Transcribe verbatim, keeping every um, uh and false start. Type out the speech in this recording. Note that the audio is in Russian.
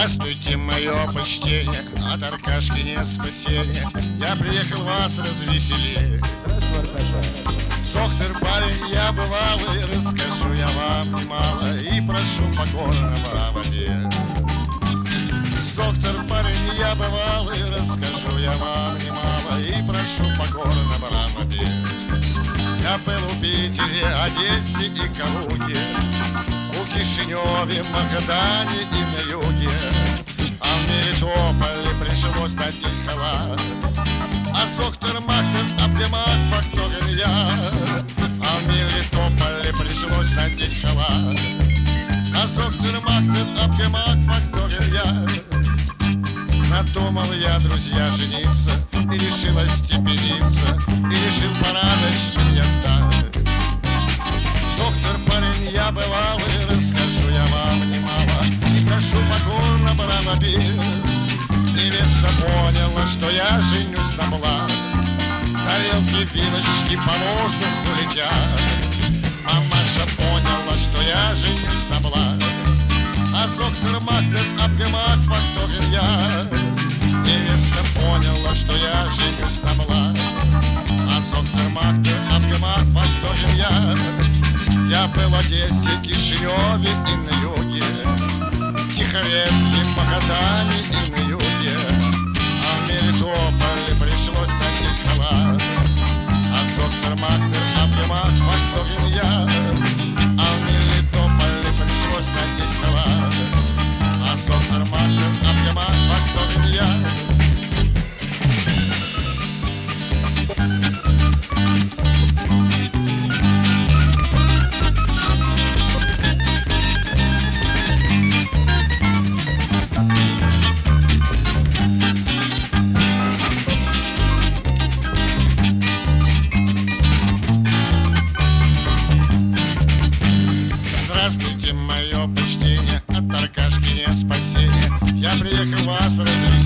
Здравствуйте, мое почтение, от Аркашки нет спасения. Я приехал вас развеселить. Здравствуй, Аркаша. Сохтер парень я бывалый, расскажу я вам немало и прошу покорно браводе. Сохтер парень я бывалый, расскажу я вам немало и прошу покорно браводе. Я был в Питере, Одессе и Калуге, у Кишиневе, Магадане и на юге, а в Мелитополе пришлось надеть халат. А Сохтер-Махтер, Апгемах, факторин я, а в Мелитополе пришлось надеть халат. А Сохтер-Махтер, Апгемах, факторин я. Надумал я, друзья, жениться и решил остепениться, и решил порядочным я стать. Сохтер парень я бывалый, расскажу я вам немало и прошу покорно браво без. Невеста поняла, что я женюсь на благ, тарелки, вилочки по воздуху летят. Мамаша поняла, что я женюсь на благ, а Сохтер-Махтер, Апгемах, факторин я. Невеста поняла, что я женюсь на благ, а Сохтер-Махтер, Апгемах, факторин я. Я был в Одессе, Кишиневе и на юге, Тихорецке, Магадане и на юге, а в Мелитополе пришлось надеть халат. А Сохтер-Махтер, Апгемах, факторин я. А в Мелитополе пришлось надеть халат. А Сохтер-Махтер, Апгемах, факторин я. Здравствуйте, мое почтение, от Аркашки нет спасения. Я приехал вас развеселить.